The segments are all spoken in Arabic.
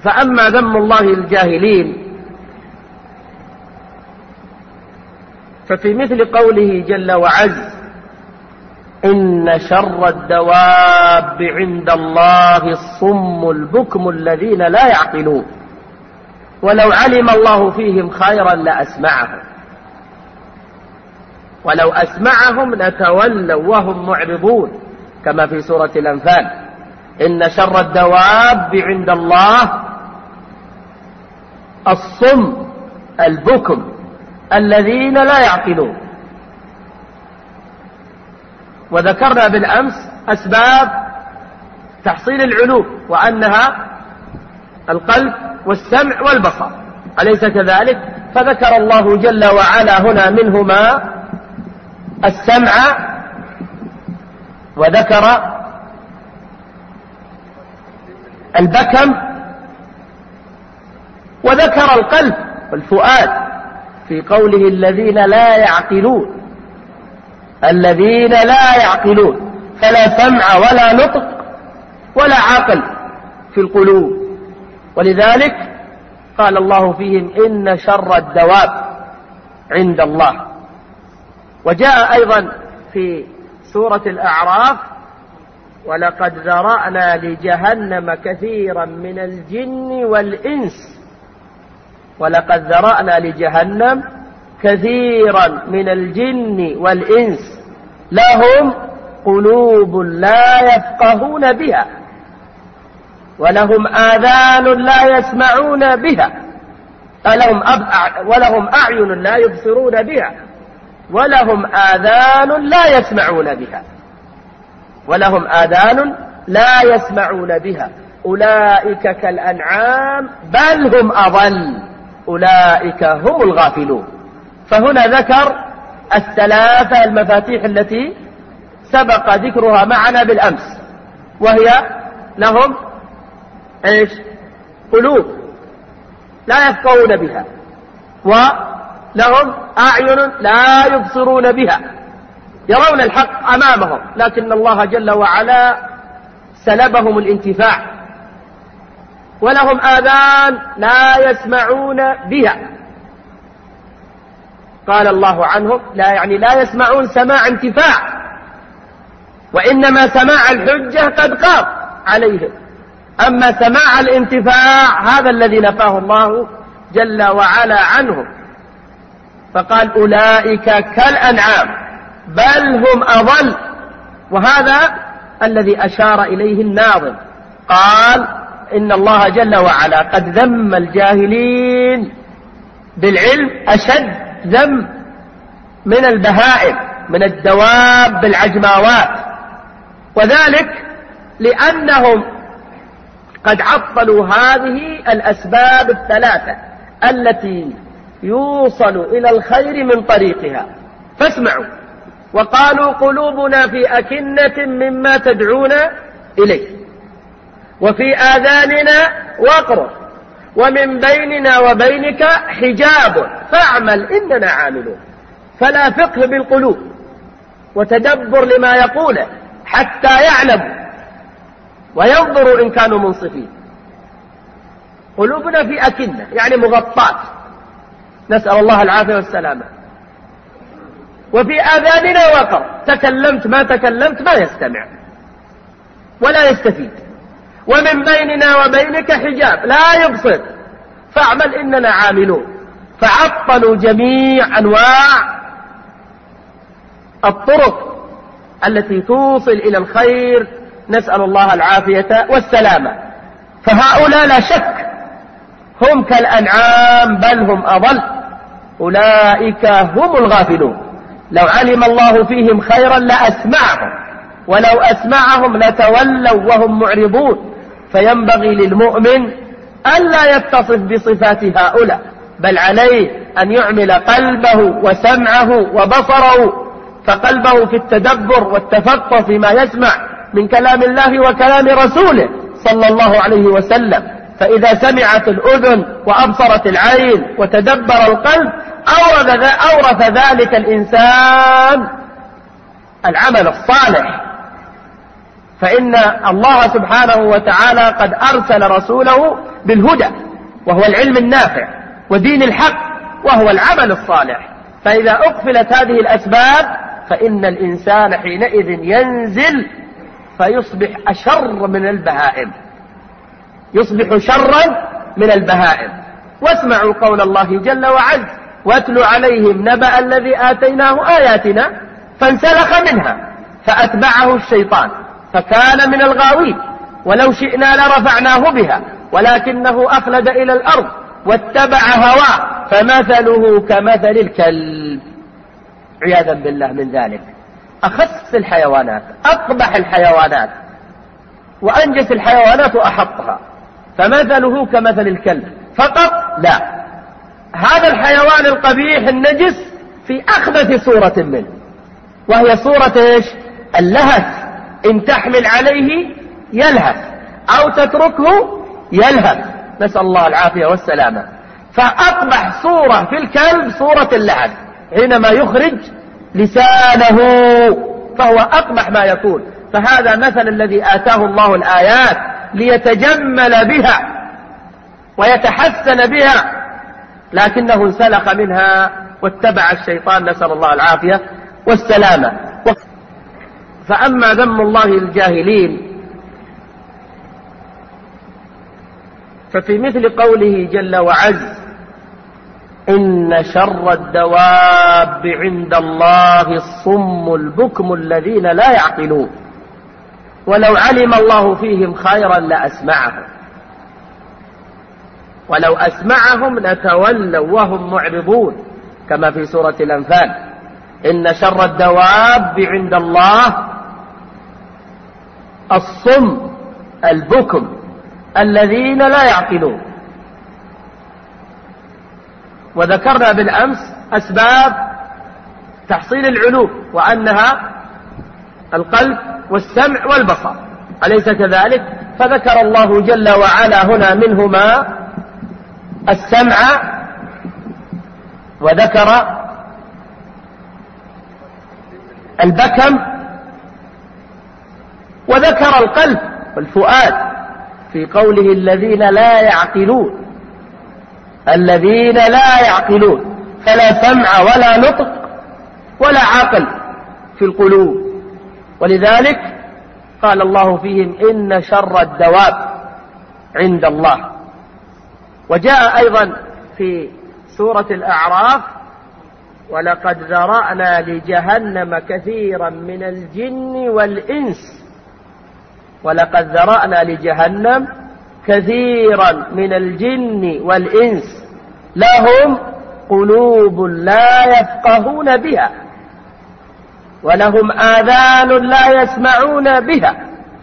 فأما ذم الله الجاهلين ففي مثل قوله جل وعز: إن شر الدواب عند الله الصم البكم الذين لا يعقلون ولو علم الله فيهم خيرا لأسمعهم ولو أسمعهم لتولوا وهم معرضون، كما في سورة الأنفال: إن شر الدواب عند الله الصم البكم الذين لا يعقلون. وذكرنا بالأمس أسباب تحصيل العلوم، وأنها القلب والسمع والبصر، أليس كذلك؟ فذكر الله جل وعلا هنا منهما السمع، وذكر البكم، وذكر القلب والفؤاد في قوله: الذين لا يعقلون، الذين لا يعقلون، فلا سمع ولا نطق ولا عقل في القلوب. ولذلك قال الله فيهم: إن شر الدواب عند الله. وجاء أيضا في سورة الأعراف: ولقد ذرأنا لجهنم كثيرا من الجن والإنس. ولقد ذرأنا لجهنم كثيرا من الجن والإنس لهم قلوب لا يفقهون بها ولهم آذان لا يسمعون بها ولهم أعين لا يبصرون بها ولهم آذان لا يسمعون بها ولهم آذان لا يسمعون بها أولئك كالأنعام بل هم أضل أولئك هم الغافلون. فهنا ذكر الثلاثة المفاتيح التي سبق ذكرها معنا بالأمس، وهي لهم إيش؟ قلوب لا يفقهون بها، ولهم أعين لا يبصرون بها، يرون الحق أمامهم لكن الله جل وعلا سلبهم الانتفاع، ولهم آذان لا يسمعون بها. قال الله عنهم لا يسمعون سماع انتفاع، وإنما سماع الحجة قد قام عليهم، أما سماع الانتفاع هذا الذي نفاه الله جل وعلا عنهم. فقال: أولئك كالأنعام بل هم أضل. وهذا الذي أشار إليه الناظم، قال: إن الله جل وعلا قد ذم الجاهلين بالعلم أشد ذم من البهائم، من الدواب العجماوات، وذلك لأنهم قد عطلوا هذه الأسباب الثلاثة التي يوصل إلى الخير من طريقها. فاسمعوا: وقالوا قلوبنا في أكنة مما تدعونا إليه وفي آذاننا وقر ومن بيننا وبينك حجاب فاعمل إننا عاملون. فلا فقه بالقلوب وتدبر لما يقوله حتى يعلموا وينظروا إن كانوا منصفين. قلوبنا في أكنة يعني مغطاة، نسأل الله العافية والسلامة. وفي آذاننا وقر، تكلمت ما تكلمت ما يستمع ولا يستفيد. ومن بيننا وبينك حجاب لا يبصر فاعمل إننا عاملون. فعطلوا جميع أنواع الطرق التي توصل إلى الخير، نسأل الله العافية والسلامة. فهؤلاء لا شك هم كالأنعام بل هم أضل أولئك هم الغافلون. لو علم الله فيهم خيرا لأسمعهم ولو أسمعهم لتولوا وهم معرضون. فينبغي للمؤمن ألا يتصف بصفات هؤلاء، بل عليه أن يعمل قلبه وسمعه وبصره، فقلبه في التدبر والتفقه فيما يسمع من كلام الله وكلام رسوله صلى الله عليه وسلم. فإذا سمعت الأذن وأبصرت العين وتدبر القلب أورث ذلك الإنسان العمل الصالح فإن الله سبحانه وتعالى قد أرسل رسوله بالهدى وهو العلم النافع ودين الحق وهو العمل الصالح. فإذا أقفلت هذه الأسباب فإن الإنسان حينئذ ينزل فيصبح أشر من البهائم، يصبح شرا من البهائم. واسمعوا قول الله جل وعز: واتل عليهم نبأ الذي آتيناه آياتنا فانسلخ منها فأتبعه الشيطان فكان من الغاوين ولو شئنا لرفعناه بها ولكنه أخلد إلى الأرض واتبع هواه فمثله كمثل الكلب. عياذا بالله من ذلك. أخس الحيوانات، أقبح الحيوانات، وأنجس الحيوانات وأحطها، فمثله كمثل الكلب فقط؟ لا، هذا الحيوان القبيح النجس في أخبث صورة منه، وهي صورة إيش؟ اللهث. إن تحمل عليه يلهث أو تتركه يلهث، نسأل الله العافية والسلامة. فأقبح صورة في الكلب صورة اللهث، حينما يخرج لسانه فهو أقبح ما يكون. فهذا مثل الذي آتاه الله الآيات ليتجمل بها ويتحسن بها، لكنه انسلخ منها واتبع الشيطان، نسأل الله العافية والسلامة. فأما ذم الله الجاهلين ففي مثل قوله جل وعز: إن شر الدواب عند الله الصم البكم الذين لا يعقلون ولو علم الله فيهم خيرا لأسمعهم ولو أسمعهم لتولوا وهم معرضون، كما في سورة الأنفال: إن شر الدواب عند الله الصم البكم الذين لا يعقلون. وذكرنا بالأمس أسباب تحصيل العلوم، وأنها القلب والسمع والبصر، أليس كذلك؟ فذكر الله جل وعلا هنا منهما السمع، وذكر البكم، وذكر القلب والفؤاد في قوله: الذين لا يعقلون، الذين لا يعقلون، فلا سمع ولا نطق ولا عقل في القلوب. ولذلك قال الله فيهم: إن شر الدواب عند الله. وجاء أيضا في سورة الأعراف: ولقد ذرأنا لجهنم كثيرا من الجن والإنس. ولقد ذرأنا لجهنم كثيرا من الجن والإنس لهم قلوب لا يفقهون بها ولهم آذان لا يسمعون بها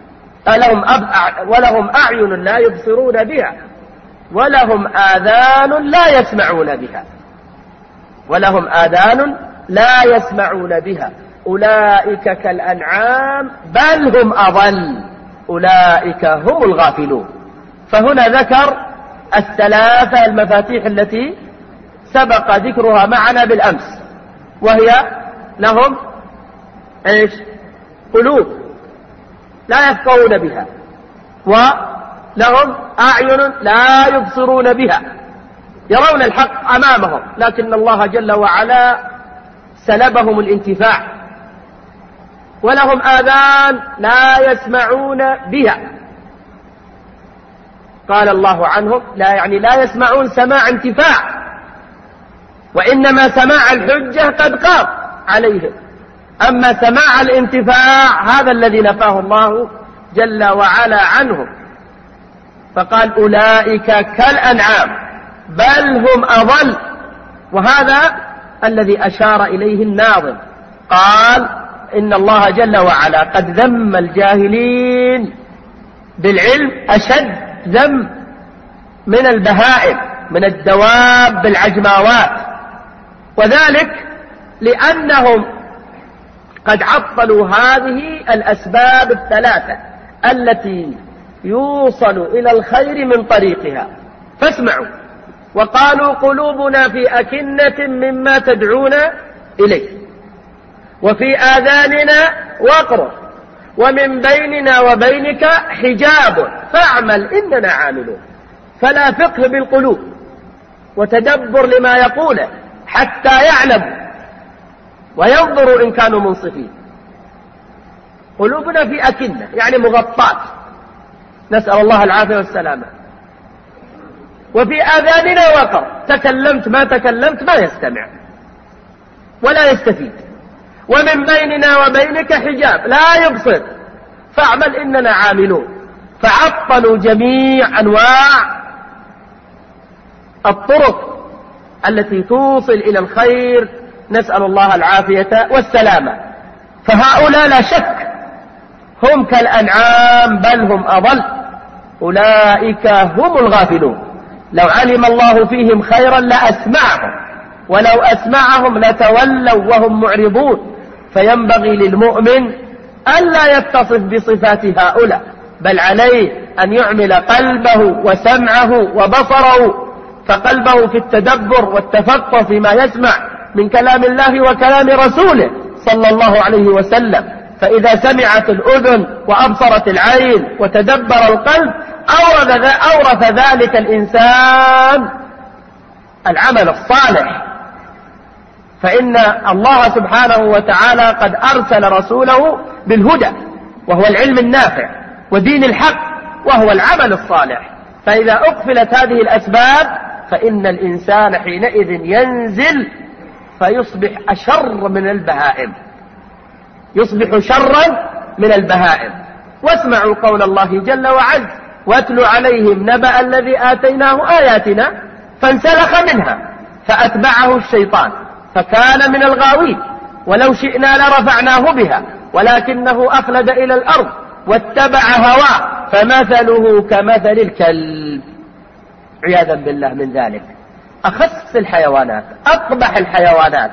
ولهم أعين لا يبصرون بها ولهم آذان لا يسمعون بها ولهم آذان لا يسمعون بها أولئك كالأنعام بل هم أضل أولئك هم الغافلون. فهنا ذكر الثلاثة المفاتيح التي سبق ذكرها معنا بالأمس، وهي لهم إيش؟ قلوب لا يفقهون بها، ولهم أعين لا يبصرون بها، يرون الحق أمامهم لكن الله جل وعلا سلبهم الانتفاع، ولهم آذان لا يسمعون بها. قال الله عنهم لا يسمعون سماع انتفاع، وإنما سماع الحجة قد قام عليهم، أما سماع الانتفاع هذا الذي نفاه الله جل وعلا عنهم. فقال: أولئك كالأنعام بل هم أضل. وهذا الذي أشار إليه الناظم، قال: إن الله جل وعلا قد ذم الجاهلين بالعلم أشد ذم من البهائم، من الدواب العجماوات، وذلك لأنهم قد عطلوا هذه الأسباب الثلاثة التي يوصل إلى الخير من طريقها. فاسمعوا: وقالوا قلوبنا في أكنة مما تدعون إليه وفي آذاننا وقر ومن بيننا وبينك حجاب فاعمل إننا عاملون. فلا فقه بالقلوب وتدبر لما يقوله حتى يعلموا وينظروا إن كانوا منصفين. قلوبنا في أكنة يعني مغطاة، نسأل الله العافية والسلامة. وفي آذاننا وقر، تكلمت ما تكلمت ما يستمع ولا يستفيد. ومن بيننا وبينك حجاب لا يبصر فاعمل إننا عاملون. فعطلوا جميع أنواع الطرق التي توصل إلى الخير، نسأل الله العافية والسلامة. فهؤلاء لا شك هم كالأنعام بل هم أضل، أولئك هم الغافلون. لو علم الله فيهم خيرا لأسمعهم، ولو أسمعهم لتولوا وهم معرضون. فينبغي للمؤمن ألا يتصف بصفات هؤلاء، بل عليه أن يعمل قلبه وسمعه وبصره، فقلبه في التدبر والتفقه فيما يسمع من كلام الله وكلام رسوله صلى الله عليه وسلم. فإذا سمعت الأذن وأبصرت العين وتدبر القلب أورث ذلك الإنسان العمل الصالح. فإن الله سبحانه وتعالى قد أرسل رسوله بالهدى وهو العلم النافع ودين الحق وهو العمل الصالح. فإذا أقفلت هذه الأسباب فإن الإنسان حينئذ ينزل فيصبح أشر من البهائم، يصبح شرا من البهائم. واسمعوا قول الله جل وعز: واتل عليهم نبأ الذي آتيناه آياتنا فانسلخ منها فأتبعه الشيطان فكان من الغاوين ولو شئنا لرفعناه بها ولكنه أخلد إلى الأرض واتبع هواه فمثله كمثل الكلب، عياذا بالله من ذلك. أخس الحيوانات، أقبح الحيوانات،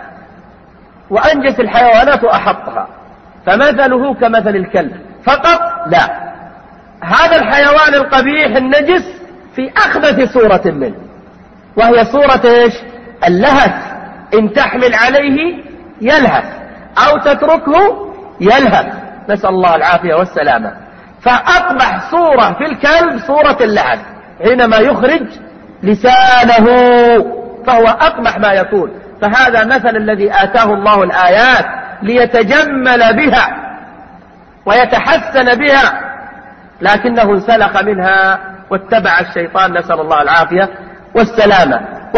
وأنجس الحيوانات وأحطها، فمثله كمثل الكلب فقط؟ لا، هذا الحيوان القبيح النجس في أخبث صورة منه، وهي صورة إيش؟ اللهث. إن تحمل عليه يلهث أو تتركه يلهث، نسأل الله العافية والسلامة. فأقبح صورة في الكلب صورة اللهث، حينما يخرج لسانه فهو أقبح ما يكون. فهذا مثل الذي آتاه الله الآيات ليتجمل بها ويتحسن بها، لكنه انسلخ منها واتبع الشيطان، نسأل الله العافية والسلامة.